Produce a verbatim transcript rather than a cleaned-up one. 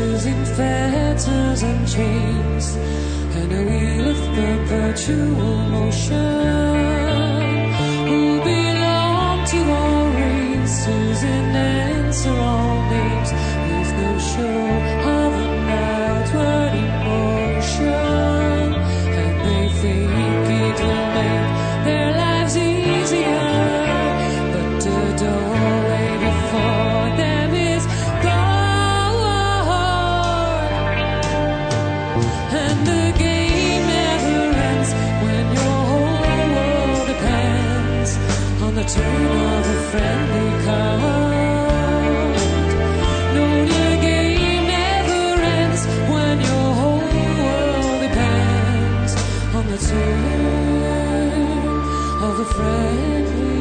Pieces in fetters and chains, and a wheel of perpetual motion. Who belong to all races and answer all names, with no show of an outward emotion. And they think it will make their lives easier, but the doorway before them is gone. And the game never ends when your whole world depends on the turn of a friendly card. No, the game never ends when your whole world depends on the turn of a friendly